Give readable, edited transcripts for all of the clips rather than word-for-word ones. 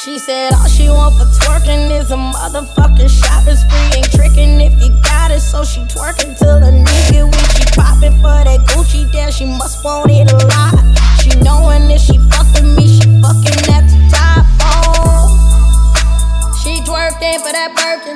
She said all she want for twerking is a motherfucking shopping spree. Ain't tricking if you got it, so she twerking till the nigga weak. She popping for that Gucci, damn, she must want it a lot. She knowing if she fucking me, she fucking at the top. Oh, she twerking for that Birkin.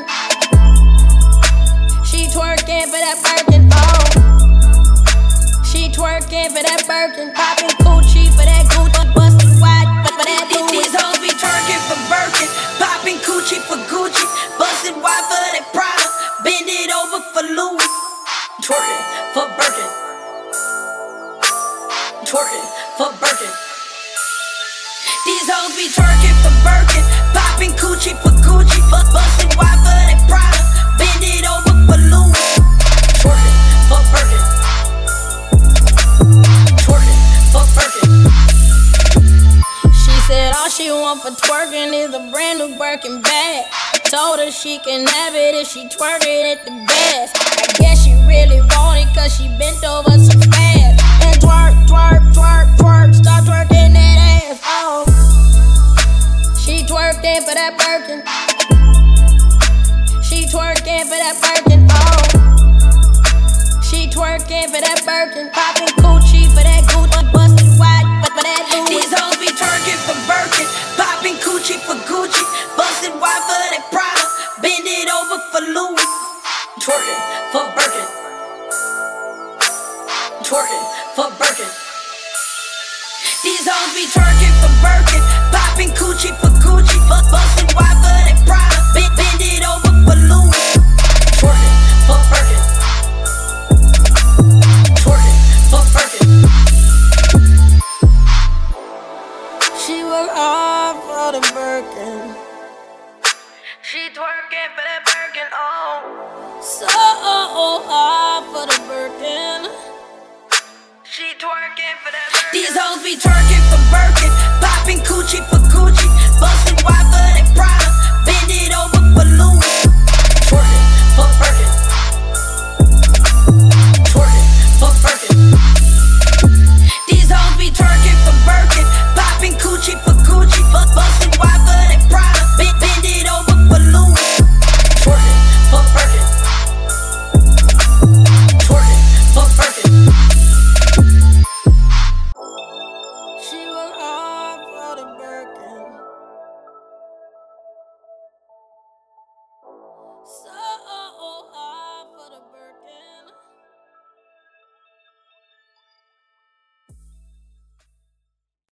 She twerking for that Birkin. Oh, she twerking for that Birkin. Popping Gucci for that Gucci, busted wide for that Louis. These hoes be twerking for Birkin, popping Gucci for Gucci, busted wide for that Prada, bend it over for Louis. Twerking for Birkin, twerking for Birkin. These hoes be twerking for Birkin, popping Gucci for Gucci, busted wide for that Prada, bend it over for Louis. Twerking for Birkin, twerking for Birkin. She said all she want for twerking is a brand new Birkin bag. Told her she can have it if she twerk it at the best. I guess she really want it cause she bent over so fast. And twerk, twerk, twerk, twerk, start twerking that ass. Oh, she twerking for that Birkin. She twerking for that Birkin. Oh, she twerking for that Birkin. Popping Gucci for that Gucci, busted wide for that Louis. These hoes be twerking for Birkin, popping Gucci for Gucci, busted wide for that Prada, bend it over for Louis. Twerking for Birkin, twerking for Birkin. These hoes be twerking for Birkin, popping Gucci for Gucci, busted wide for that Prada, bend it over for Louis. Twerking for Birkin, twerking for Birkin. She work hard for the Birkin. She twerking for that Birkin, oh. So hard for the Birkin. She twerking for that Birkin. These hoes be twerking for Birkin, popping Gucci for Gucci, busted wide for that